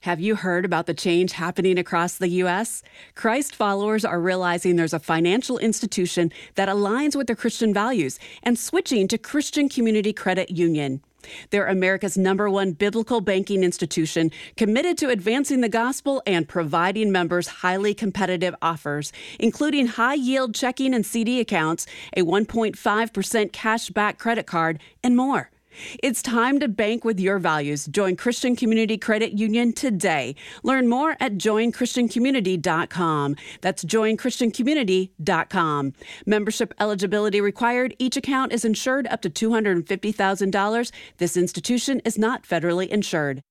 Have you heard about the change happening across the U.S.? Christ followers are realizing there's a financial institution that aligns with their Christian values and switching to Christian Community Credit Union. They're America's #1 biblical banking institution committed to advancing the gospel and providing members highly competitive offers, including high-yield checking and CD accounts, a 1.5% cash-back credit card, and more. It's time to bank with your values. Join Christian Community Credit Union today. Learn more at joinchristiancommunity.com. That's joinchristiancommunity.com. Membership eligibility required. Each account is insured up to $250,000. This institution is not federally insured.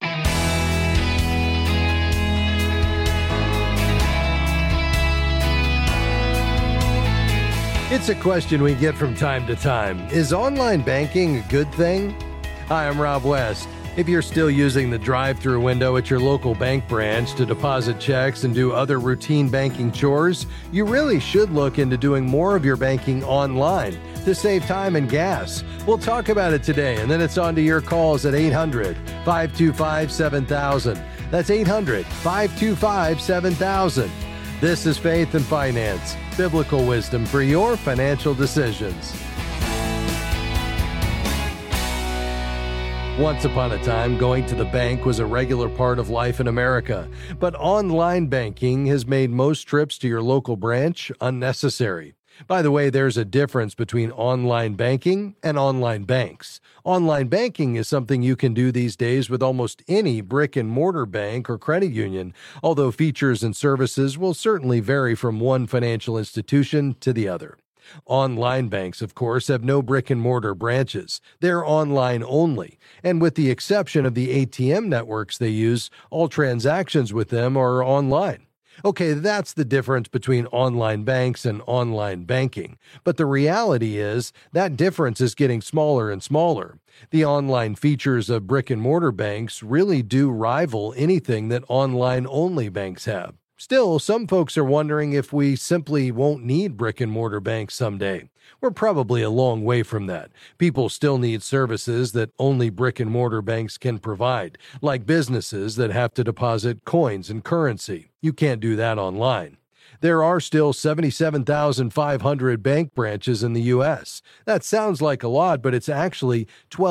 It's a question we get from time to time. Is online banking a good thing? Hi, I'm Rob West. If you're still using the drive-thru window at your local bank branch to deposit checks and do other routine banking chores, you really should look into doing more of your banking online to save time and gas. We'll talk about it today, and then it's on to your calls at 800-525-7000. That's 800-525-7000. This is Faith and Finance, biblical wisdom for your financial decisions. Once upon a time, going to the bank was a regular part of life in America, but online banking has made most trips to your local branch unnecessary. By the way, there's a difference between online banking and online banks. Online banking is something you can do these days with almost any brick-and-mortar bank or credit union, although features and services will certainly vary from one financial institution to the other. Online banks, of course, have no brick-and-mortar branches. They're online only, and with the exception of the ATM networks they use, all transactions with them are online. Okay, that's the difference between online banks and online banking. But the reality is that difference is getting smaller and smaller. The online features of brick-and-mortar banks really do rival anything that online-only banks have. Still, some folks are wondering if we simply won't need brick-and-mortar banks someday. We're probably a long way from that. People still need services that only brick-and-mortar banks can provide, like businesses that have to deposit coins and currency. You can't do that online. There are still 77,500 bank branches in the U.S. That sounds like a lot, but it's actually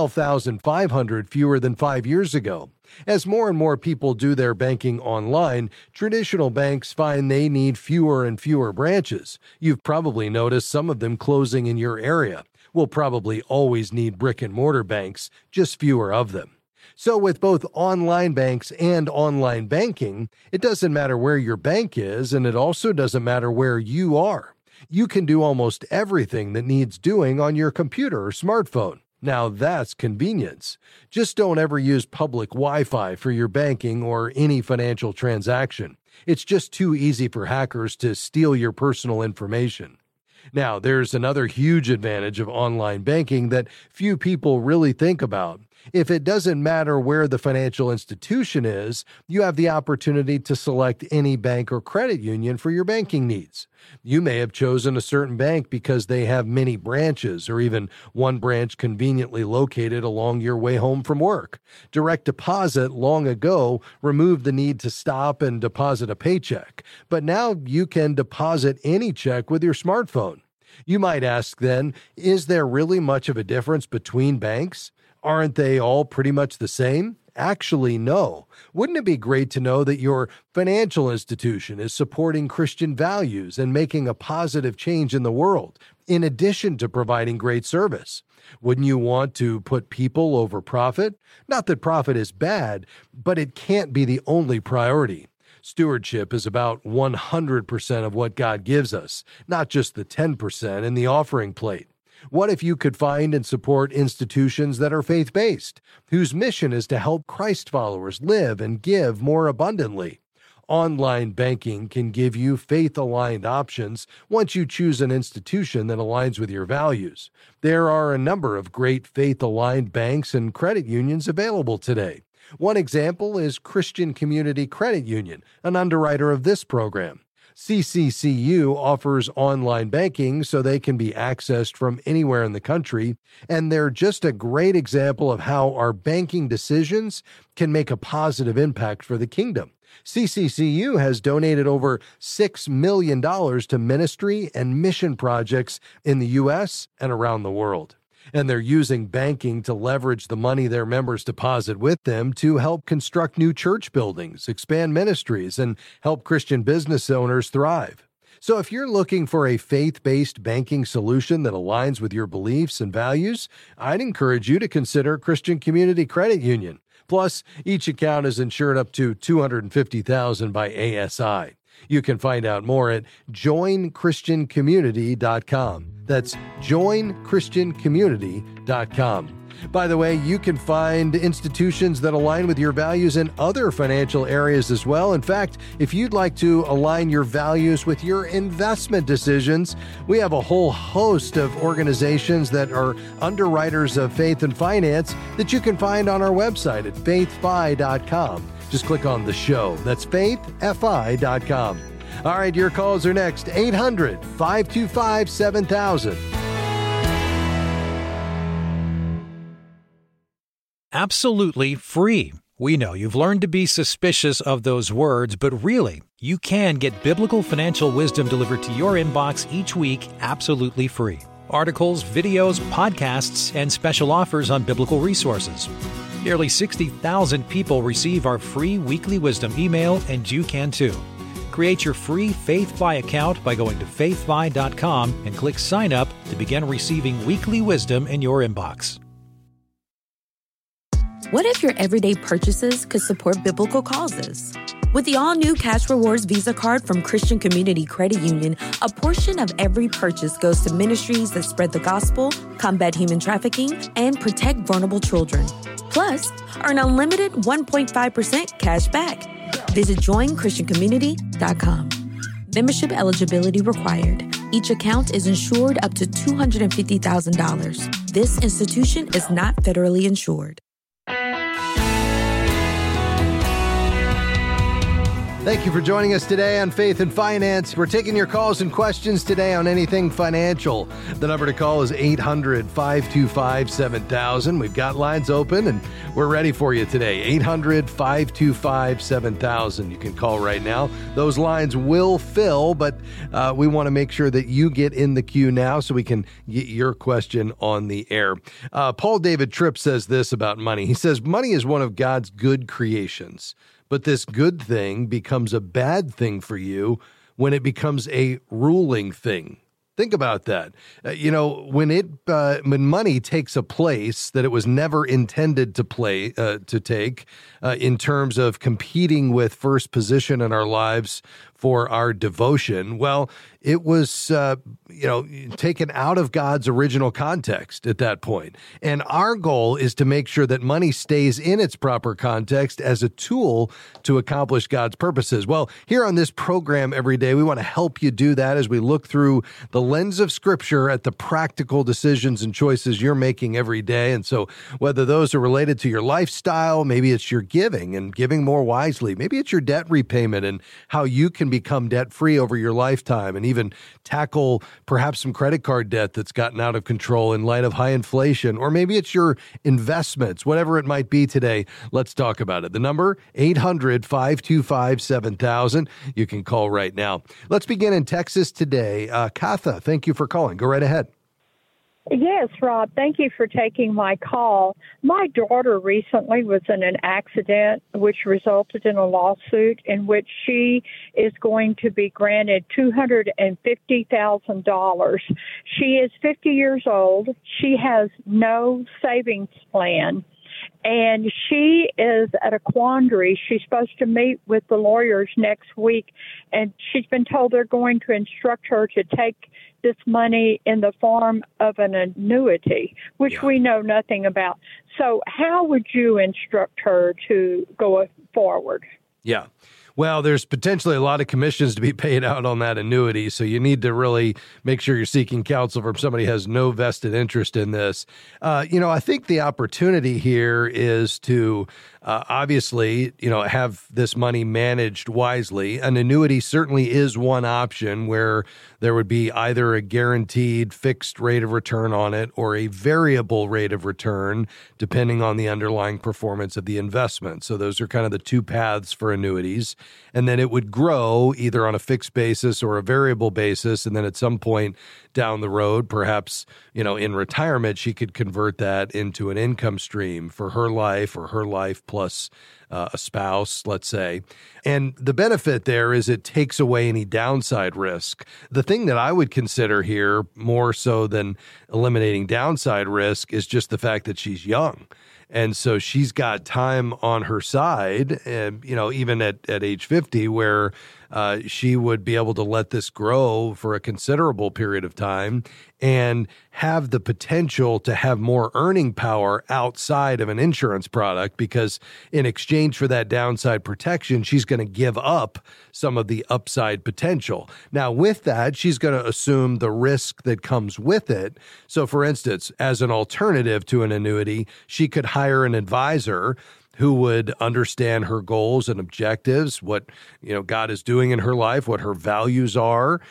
12,500 fewer than 5 years ago. As more and more people do their banking online, traditional banks find they need fewer and fewer branches. You've probably noticed some of them closing in your area. We'll probably always need brick-and-mortar banks, just fewer of them. So with both online banks and online banking, it doesn't matter where your bank is, and it also doesn't matter where you are. You can do almost everything that needs doing on your computer or smartphone. Now that's convenience. Just don't ever use public Wi-Fi for your banking or any financial transaction. It's just too easy for hackers to steal your personal information. Now, there's another huge advantage of online banking that few people really think about. If it doesn't matter where the financial institution is, you have the opportunity to select any bank or credit union for your banking needs. You may have chosen a certain bank because they have many branches or even one branch conveniently located along your way home from work. Direct deposit long ago removed the need to stop and deposit a paycheck, but now you can deposit any check with your smartphone. You might ask then, is there really much of a difference between banks? Aren't they all pretty much the same? Actually, no. Wouldn't it be great to know that your financial institution is supporting Christian values and making a positive change in the world, in addition to providing great service? Wouldn't you want to put people over profit? Not that profit is bad, but it can't be the only priority. Stewardship is about 100% of what God gives us, not just the 10% in the offering plate. What if you could find and support institutions that are faith-based, whose mission is to help Christ followers live and give more abundantly? Online banking can give you faith-aligned options once you choose an institution that aligns with your values. There are a number of great faith-aligned banks and credit unions available today. One example is Christian Community Credit Union, an underwriter of this program. CCCU offers online banking so they can be accessed from anywhere in the country, and they're just a great example of how our banking decisions can make a positive impact for the kingdom. CCCU has donated over $6 million to ministry and mission projects in the U.S. and around the world. And they're using banking to leverage the money their members deposit with them to help construct new church buildings, expand ministries, and help Christian business owners thrive. So if you're looking for a faith-based banking solution that aligns with your beliefs and values, I'd encourage you to consider Christian Community Credit Union. Plus, each account is insured up to $250,000 by ASI. You can find out more at joinchristiancommunity.com. That's joinchristiancommunity.com. By the way, you can find institutions that align with your values in other financial areas as well. In fact, if you'd like to align your values with your investment decisions, we have a whole host of organizations that are underwriters of faith and finance that you can find on our website at faithfi.com. Just click on the show. That's faithfi.com. All right, your calls are next. 800-525-7000. Absolutely free. We know you've learned to be suspicious of those words, but really, you can get biblical financial wisdom delivered to your inbox each week absolutely free. Articles, videos, podcasts, and special offers on biblical resources. Nearly 60,000 people receive our free weekly wisdom email, and you can too. Create your free FaithFi account by going to faithfi.com and click Sign Up to begin receiving weekly wisdom in your inbox. What if your everyday purchases could support biblical causes? With the all-new Cash Rewards Visa Card from Christian Community Credit Union, a portion of every purchase goes to ministries that spread the gospel, combat human trafficking, and protect vulnerable children. Plus, earn unlimited 1.5% cash back. Visit joinchristiancommunity.com. Membership eligibility required. Each account is insured up to $250,000. This institution is not federally insured. Thank you for joining us today on Faith and Finance. We're taking your calls and questions today on anything financial. The number to call is 800-525-7000. We've got lines open and we're ready for you today. 800-525-7000. You can call right now. Those lines will fill, but we want to make sure that you get in the queue now so we can get your question on the air. Paul David Tripp says this about money. He says, money is one of God's good creations. But this good thing becomes a bad thing for you when it becomes a ruling thing. Think about that. When money takes a place that it was never intended to take, in terms of competing with first position in our lives for our devotion, well, it was, taken out of God's original context at that point. And our goal is to make sure that money stays in its proper context as a tool to accomplish God's purposes. Well, here on this program every day, we want to help you do that as we look through the lens of Scripture at the practical decisions and choices you're making every day. And so whether those are related to your lifestyle, maybe it's your giving and giving more wisely, maybe it's your debt repayment and how you can become debt-free over your lifetime and even tackle perhaps some credit card debt that's gotten out of control in light of high inflation, or maybe it's your investments, whatever it might be today. Let's talk about it. The number, 800-525-7000. You can call right now. Let's begin in Texas today. Katha, thank you for calling. Go right ahead. Yes, Rob, thank you for taking my call. My daughter recently was in an accident which resulted in a lawsuit in which she is going to be granted $250,000. She is 50 years old. She has no savings plan. And she is at a quandary. She's supposed to meet with the lawyers next week, and she's been told they're going to instruct her to take this money in the form of an annuity, which we know nothing about. So how would you instruct her to go forward? Yeah. Well, there's potentially a lot of commissions to be paid out on that annuity, so you need to really make sure you're seeking counsel from somebody who has no vested interest in this. I think the opportunity here is to obviously, have this money managed wisely. An annuity certainly is one option where there would be either a guaranteed fixed rate of return on it or a variable rate of return, depending on the underlying performance of the investment. So those are kind of the two paths for annuities. And then it would grow either on a fixed basis or a variable basis. And then at some point down the road, perhaps, in retirement, she could convert that into an income stream for her life or her life plus a spouse, let's say. And the benefit there is it takes away any downside risk. The thing that I would consider here more so than eliminating downside risk is just the fact that she's young. And so she's got time on her side, and, even at age 50, where she would be able to let this grow for a considerable period of time and have the potential to have more earning power outside of an insurance product, because in exchange for that downside protection, she's going to give up some of the upside potential. Now, with that, she's going to assume the risk that comes with it. So, for instance, as an alternative to an annuity, she could hire an advisor who would understand her goals and objectives, what God is doing in her life, what her values are,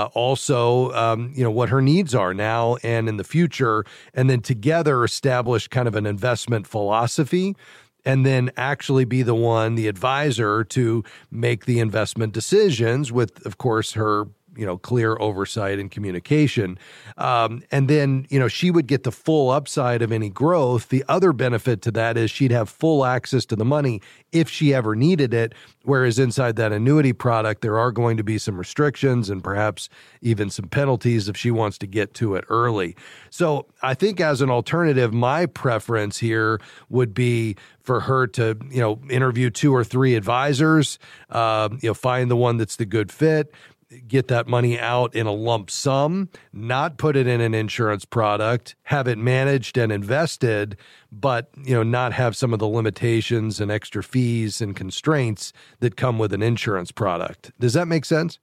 also what her needs are now and in the future, and then together establish kind of an investment philosophy, and then actually be the advisor to make the investment decisions with, of course, her clear oversight and communication. And then, she would get the full upside of any growth. The other benefit to that is she'd have full access to the money if she ever needed it. Whereas inside that annuity product, there are going to be some restrictions and perhaps even some penalties if she wants to get to it early. So I think as an alternative, my preference here would be for her to, interview 2 or 3 advisors, find the one that's the good fit, get that money out in a lump sum, not put it in an insurance product, have it managed and invested, but, not have some of the limitations and extra fees and constraints that come with an insurance product. Does that make sense?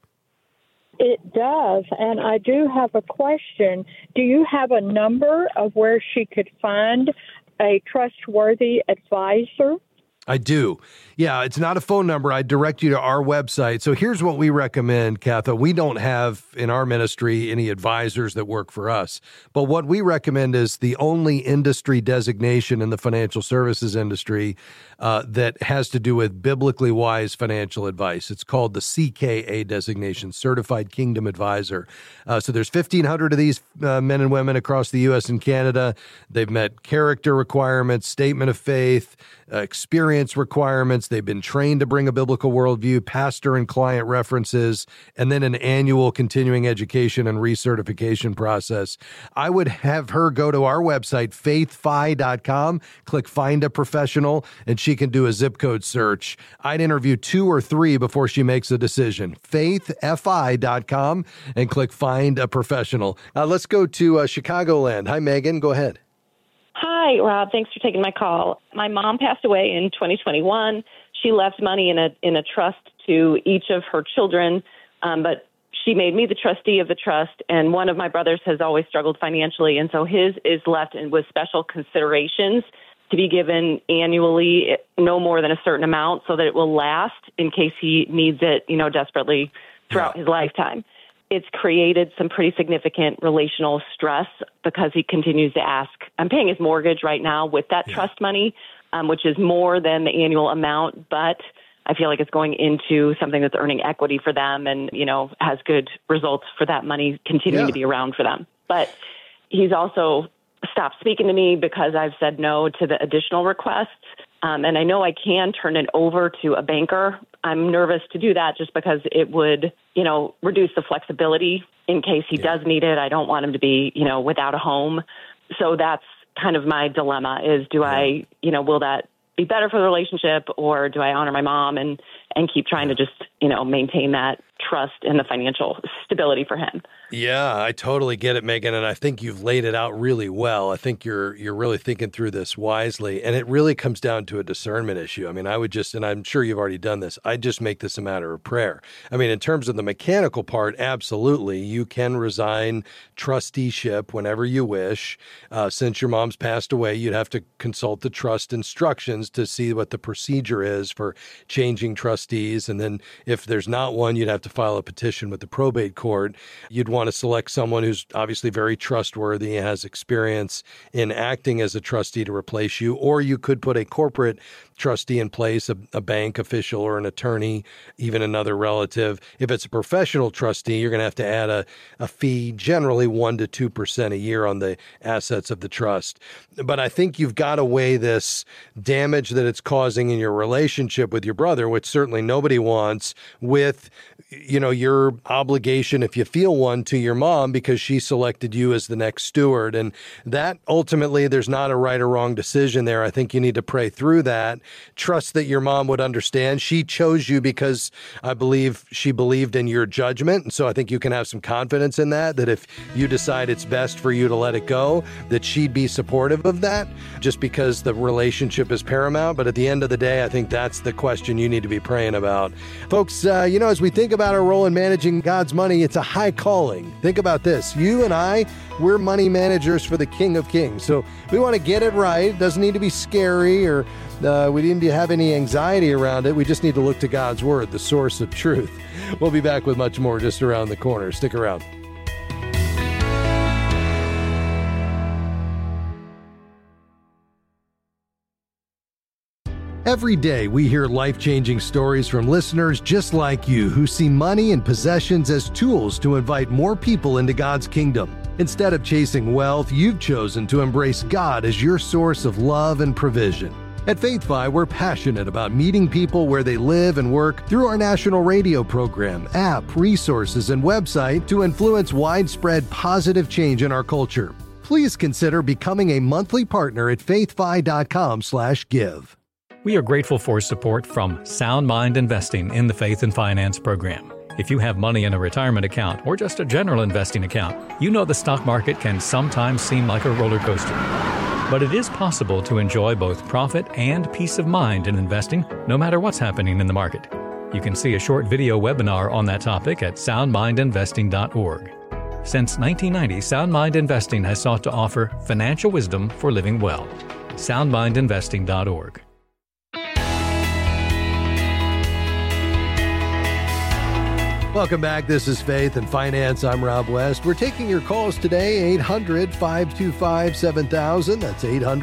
It does. And I do have a question. Do you have a number of where she could find a trustworthy advisor? I do. Yeah, it's not a phone number. I direct you to our website. So here's what we recommend, Katha. We don't have in our ministry any advisors that work for us. But what we recommend is the only industry designation in the financial services industry that has to do with biblically wise financial advice. It's called the CKA designation, Certified Kingdom Advisor. So there's 1,500 of these men and women across the U.S. and Canada. They've met character requirements, statement of faith, experience requirements. They've been trained to bring a biblical worldview, pastor and client references, and then an annual continuing education and recertification process. I would have her go to our website, faithfi.com, click Find a Professional, and she can do a zip code search. I'd interview 2 or 3 before she makes a decision. faithfi.com and click Find a Professional. Let's go to Chicagoland. Hi, Megan. Go ahead. Hi, Rob. Thanks for taking my call. My mom passed away in 2021. She left money in a trust to each of her children, but she made me the trustee of the trust, and one of my brothers has always struggled financially, and so his is left with special considerations to be given annually, no more than a certain amount, so that it will last in case he needs it, desperately throughout his lifetime. It's created some pretty significant relational stress because he continues to ask. I'm paying his mortgage right now with that trust money, which is more than the annual amount, but I feel like it's going into something that's earning equity for them and, has good results for that money continuing to be around for them. But he's also stopped speaking to me because I've said no to the additional requests. And I know I can turn it over to a banker. I'm nervous to do that just because it would, reduce the flexibility in case he does need it. I don't want him to be, without a home. So that's kind of my dilemma is I, will that be better for the relationship or do I honor my mom and keep trying to just, maintain that trust and the financial stability for him. Yeah, I totally get it, Megan, and I think you've laid it out really well. I think you're really thinking through this wisely, and it really comes down to a discernment issue. I mean, I would just, and I'm sure you've already done this, I'd just make this a matter of prayer. I mean, in terms of the mechanical part, absolutely, you can resign trusteeship whenever you wish. Since your mom's passed away, you'd have to consult the trust instructions to see what the procedure is for changing trustees, and then if there's not one, you'd have to file a petition with the probate court. You'd want to select someone who's obviously very trustworthy and has experience in acting as a trustee to replace you, or you could put a corporate trustee in place, a bank official or an attorney, even another relative. If it's a professional trustee, you're going to have to add a fee, generally 1% to 2% a year on the assets of the trust. But I think you've got to weigh this damage that it's causing in your relationship with your brother, which certainly nobody wants, with, your obligation, if you feel one, to your mom because she selected you as the next steward. And that ultimately, there's not a right or wrong decision there. I think you need to pray through that. Trust that your mom would understand. She chose you because I believe she believed in your judgment. And so I think you can have some confidence in that if you decide it's best for you to let it go, that she'd be supportive of that just because the relationship is paramount. But at the end of the day, I think that's the question you need to be praying about. Folks, as we think about our role in managing God's money, it's a high calling. Think about this. You and I, we're money managers for the King of Kings. So we want to get it right. It doesn't need to be scary or we didn't have any anxiety around it. We just need to look to God's Word, the source of truth. We'll be back with much more just around the corner. Stick around. Every day, we hear life-changing stories from listeners just like you who see money and possessions as tools to invite more people into God's kingdom. Instead of chasing wealth, you've chosen to embrace God as your source of love and provision. At FaithFi, we're passionate about meeting people where they live and work through our national radio program, app, resources, and website to influence widespread positive change in our culture. Please consider becoming a monthly partner at faithfi.com/give. We are grateful for support from Sound Mind Investing in the Faith and Finance program. If you have money in a retirement account or just a general investing account, you know the stock market can sometimes seem like a roller coaster. But it is possible to enjoy both profit and peace of mind in investing, no matter what's happening in the market. You can see a short video webinar on that topic at soundmindinvesting.org. Since 1990, Sound Mind Investing has sought to offer financial wisdom for living well. soundmindinvesting.org. Welcome back. This is Faith and Finance. I'm Rob West. We're taking your calls today, 800-525-7000. That's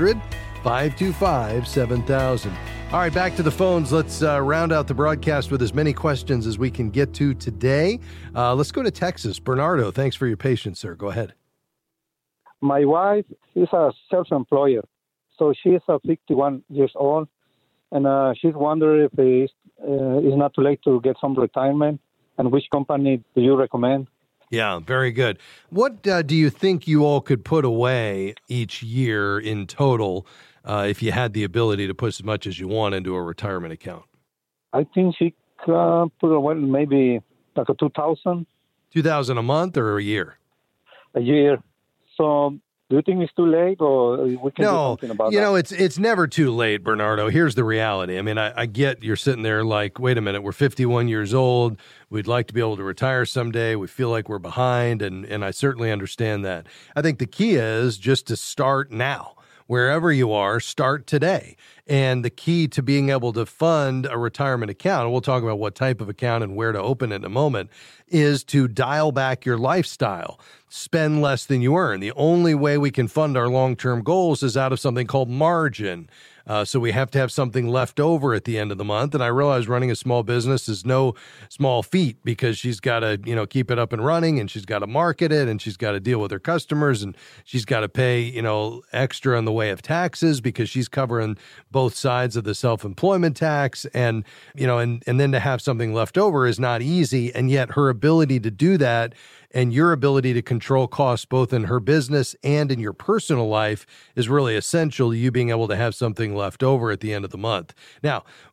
800-525-7000. All right, back to the phones. Let's round out the broadcast with as many questions as we can get to today. Let's go to Texas. Bernardo, thanks for your patience, sir. Go ahead. My wife is a self-employed, so she is 51 years old, and she's wondering if it's not too late to get some retirement. And which company do you recommend? Yeah, very good. What do you think you all could put away each year in total if you had the ability to put as much as you want into a retirement account? I think she could put away maybe like a $2,000. $2,000 a month or a year? A year. So do you think it's too late, or we can do something about that? It's never too late, Bernardo. Here's the reality. I mean, I get you're sitting there like, wait a minute, we're 51 years old. We'd like to be able to retire someday. We feel like we're behind, and I certainly understand that. I think the key is just to start now. Wherever you are, start today. And the key to being able to fund a retirement account, and we'll talk about what type of account and where to open it in a moment, is to dial back your lifestyle. Spend less than you earn. The only way we can fund our long-term goals is out of something called margin. So we have to have something left over at the end of the month. And I realize running a small business is no small feat because she's got to, keep it up and running, and she's got to market it, and she's got to deal with her customers, and she's got to pay, extra in the way of taxes because she's covering both sides of the self-employment tax. And, and then to have something left over is not easy. And yet her ability to do that and your ability to control costs both in her business and in your personal life is really essential to you being able to have something left over at the end of the month. Now,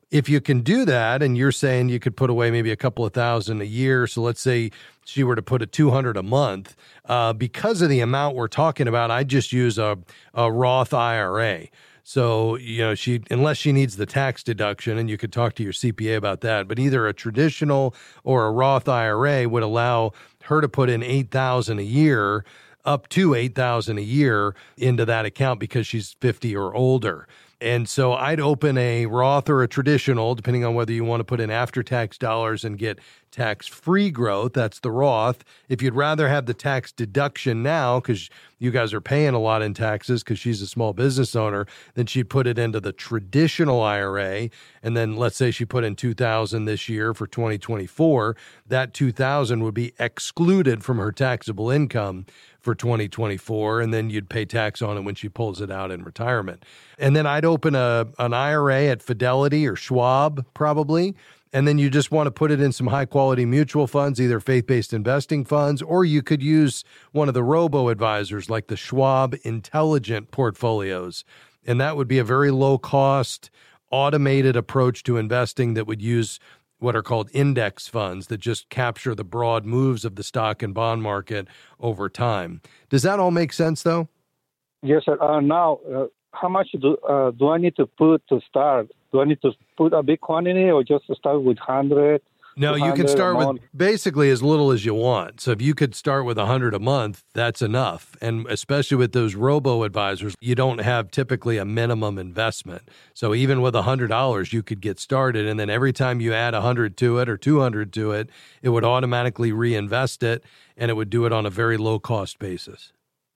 If you can do that, and you're saying you could put away maybe a couple of $1,000 a year, so let's say she were to put at $200 a month, because of the amount we're talking about, I just use a Roth IRA. So, unless she needs the tax deduction, and you could talk to your CPA about that, but either a traditional or a Roth IRA would allow her to put in $8,000 a year, up to $8,000 a year into that account because she's 50 or older. And so I'd open a Roth or a traditional, depending on whether you want to put in after-tax dollars and get tax-free growth. That's the Roth. If you'd rather have the tax deduction now, because you guys are paying a lot in taxes because she's a small business owner, then she'd put it into the traditional IRA. And then let's say she put in $2,000 this year for 2024. That $2,000 would be excluded from her taxable income for 2024, and then you'd pay tax on it when she pulls it out in retirement. And then I'd open an IRA at Fidelity or Schwab probably, and then you just want to put it in some high-quality mutual funds, either faith-based investing funds, or you could use one of the robo-advisors like the Schwab Intelligent Portfolios. And that would be a very low-cost, automated approach to investing that would use what are called index funds that just capture the broad moves of the stock and bond market over time. Does that all make sense, though? Yes, sir. Now, how much do I need to put to start? Do I need to put a big quantity or just start with 100? No, you can start with basically as little as you want. So if you could start with 100 a month, that's enough. And especially with those robo-advisors, you don't have typically a minimum investment. So even with $100, you could get started. And then every time you add 100 to it or 200 to it, it would automatically reinvest it, and it would do it on a very low-cost basis.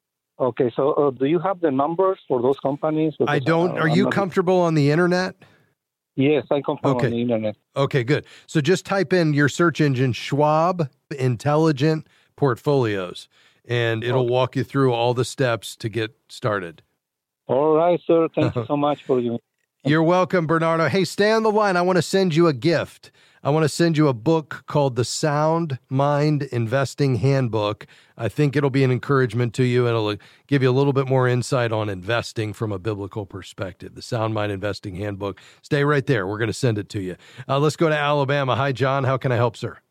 Okay, so do you have the numbers for those companies? Because I don't. Are you comfortable on the internet? Yes, I come from on the internet. Okay, good. So just type in your search engine Schwab Intelligent Portfolios, and it'll walk you through all the steps to get started. All right, sir. Thank you so much for you. You're welcome, Bernardo. Hey, stay on the line. I want to send you a gift. I want to send you a book called The Sound Mind Investing Handbook. I think it'll be an encouragement to you. It'll give you a little bit more insight on investing from a biblical perspective. The Sound Mind Investing Handbook. Stay right there. We're going to send it to you. Let's go to Alabama. Hi, John. How can I help, sir?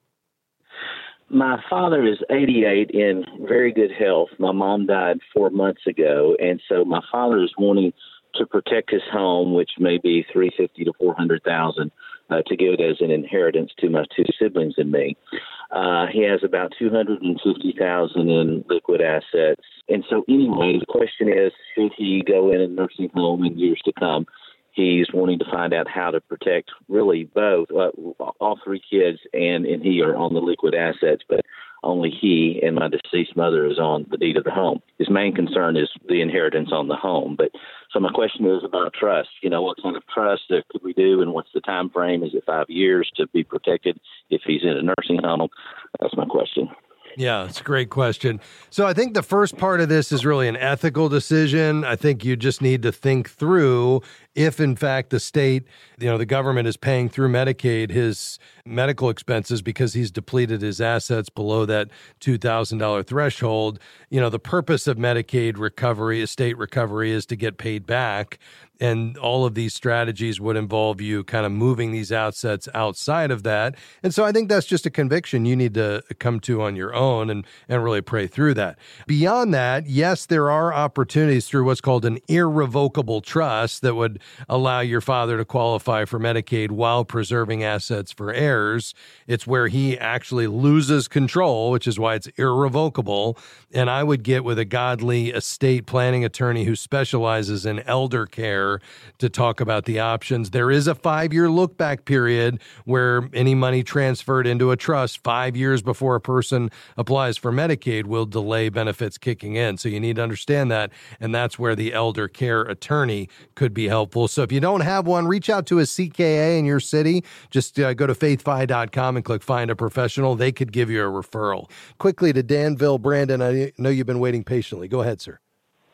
My father is 88 in very good health. My mom died 4 months ago, and so my father is wanting to protect his home, which may be $350,000 to $400,000. To give it as an inheritance to my two siblings and me. He has about $250,000 in liquid assets. And so anyway, the question is, should he go in a nursing home in years to come? He's wanting to find out how to protect really both, all three kids and he are on the liquid assets, but only he and my deceased mother is on the deed of the home. His main concern is the inheritance on the home. But so my question is about trust. What kind of trust could we do, and what's the time frame? Is it 5 years to be protected if he's in a nursing home? That's my question. Yeah, it's a great question. So I think the first part of this is really an ethical decision. I think you just need to think through if, in fact, the state, the government is paying through Medicaid his medical expenses because he's depleted his assets below that $2,000 threshold. The purpose of Medicaid recovery, estate recovery, is to get paid back. And all of these strategies would involve you kind of moving these assets outside of that. And so I think that's just a conviction you need to come to on your own and really pray through that. Beyond that, yes, there are opportunities through what's called an irrevocable trust that would allow your father to qualify for Medicaid while preserving assets for heirs. It's where he actually loses control, which is why it's irrevocable. And I would get with a godly estate planning attorney who specializes in elder care to talk about the options. There is a 5-year look-back period where any money transferred into a trust 5 years before a person applies for Medicaid will delay benefits kicking in. So you need to understand that, and that's where the elder care attorney could be helpful. So if you don't have one, reach out to a CKA in your city. Just go to faithfi.com and click Find a Professional. They could give you a referral. Quickly to Danville. Brandon, I know you've been waiting patiently. Go ahead, sir.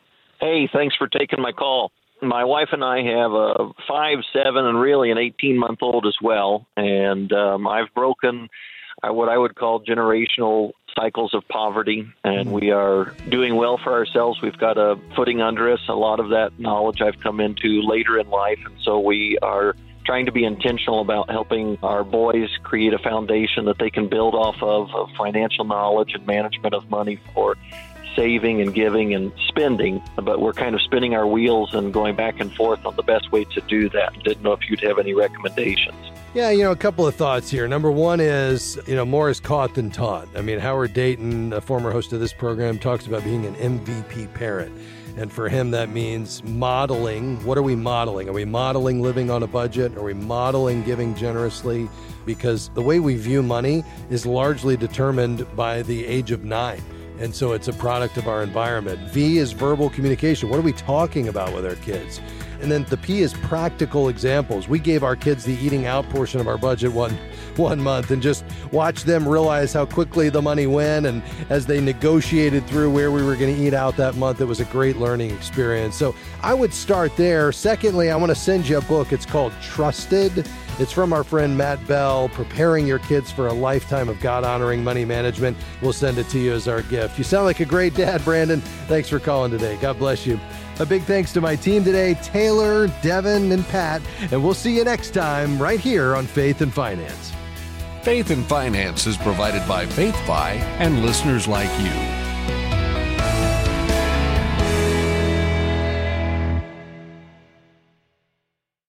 Hey, thanks for taking my call. My wife and I have a 5, 7, and really an 18-month-old as well. And I've broken what I would call generational cycles of poverty, and we are doing well for ourselves. We've got a footing under us. A lot of that knowledge I've come into later in life, and so we are trying to be intentional about helping our boys create a foundation that they can build off of financial knowledge and management of money for saving and giving and spending. But we're kind of spinning our wheels and going back and forth on the best way to do that. Didn't know if you'd have any recommendations. Yeah, a couple of thoughts here. Number one is, more is caught than taught. I mean, Howard Dayton, a former host of this program, talks about being an MVP parent. And for him, that means modeling. What are we modeling? Are we modeling living on a budget? Are we modeling giving generously? Because the way we view money is largely determined by the age of 9. And so it's a product of our environment. V is verbal communication. What are we talking about with our kids? And then the P is practical examples. We gave our kids the eating out portion of our budget one month and just watched them realize how quickly the money went. And as they negotiated through where we were going to eat out that month, it was a great learning experience. So I would start there. Secondly, I want to send you a book. It's called Trusted. It's from our friend Matt Bell, Preparing Your Kids for a Lifetime of God-Honoring Money Management. We'll send it to you as our gift. You sound like a great dad, Brandon. Thanks for calling today. God bless you. A big thanks to my team today, Taylor, Devin, and Pat, and we'll see you next time right here on Faith and Finance. Faith and Finance is provided by FaithFi and listeners like you.